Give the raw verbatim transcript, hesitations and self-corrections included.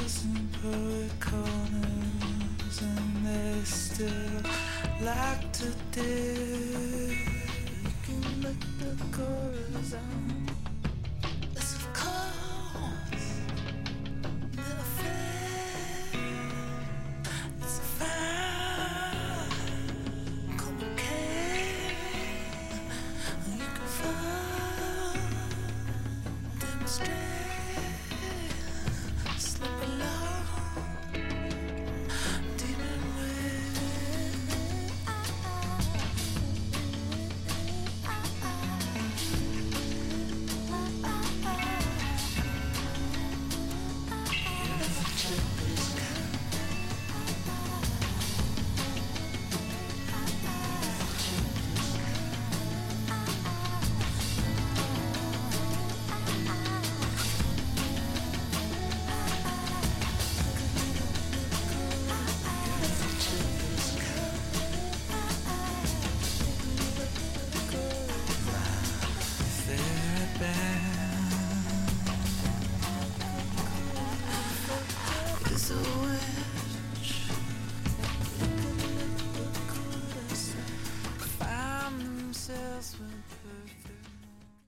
thousand poet corners, and they still like to dig. You can let the chorus on. Yes, of course, little friend. It's a fine, complicated. You can find demonstrate.